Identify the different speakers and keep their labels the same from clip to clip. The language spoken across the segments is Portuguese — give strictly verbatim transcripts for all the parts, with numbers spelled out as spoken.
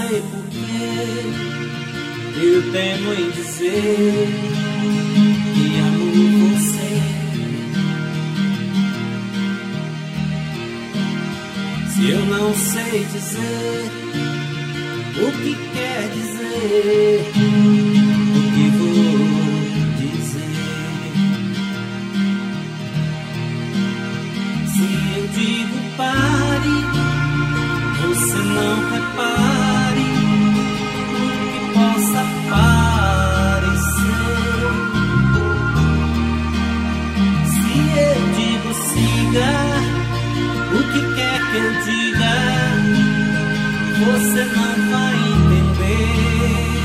Speaker 1: sei porquê, eu temo em dizer que amo você. Se eu não sei dizer o que quer dizer, o que vou dizer? Se eu digo pare, você não repare o que possa parecer. Se eu digo siga, o que quer que eu diga, você não vai entender.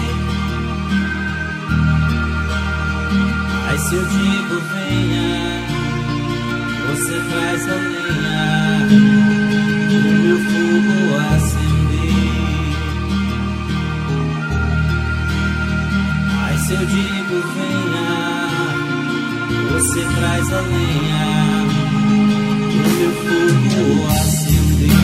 Speaker 1: Mas se eu digo venha, você traz a lenha, o meu fogo acender. Mas se eu digo venha, você traz a lenha, o meu fogo acender.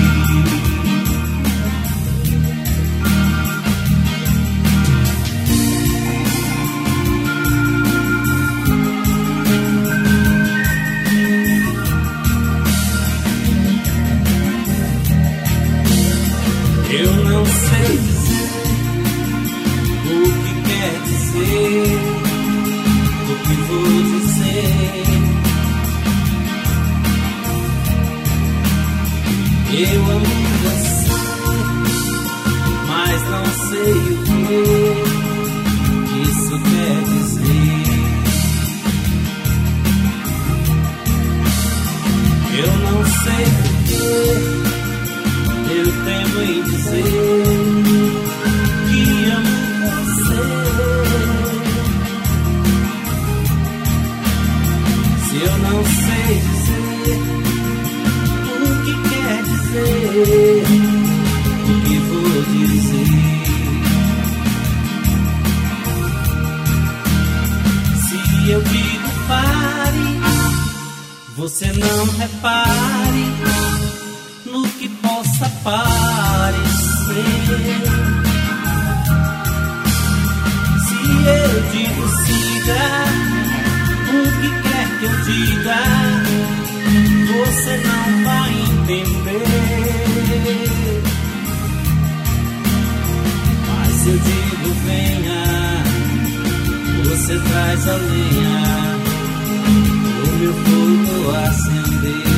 Speaker 1: Eu não sei dizer o que quer dizer, o que vou dizer. Eu amo você, mas não sei o que isso quer dizer. Eu não sei porquê, eu temo em dizer que amo você. Se eu não sei dizer o que quer dizer, o que vou dizer? Se eu digo pare, você não repare no que possa parecer. Se eu digo siga, o que quer que eu diga, você não vai entender. Mas se eu digo venha, você traz a lenha, o meu fogo acender.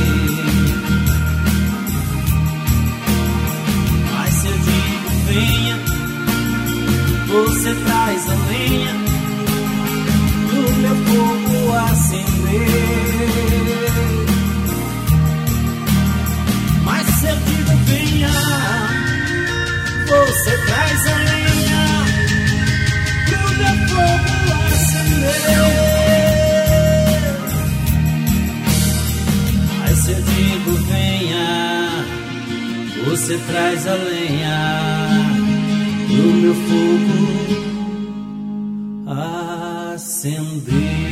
Speaker 1: Venha, você traz a lenha, o meu fogo acender. Mas se eu digo venha, você traz a lenha, o meu fogo acender. Mas se eu digo venha, você traz a lenha, o meu fogo acender.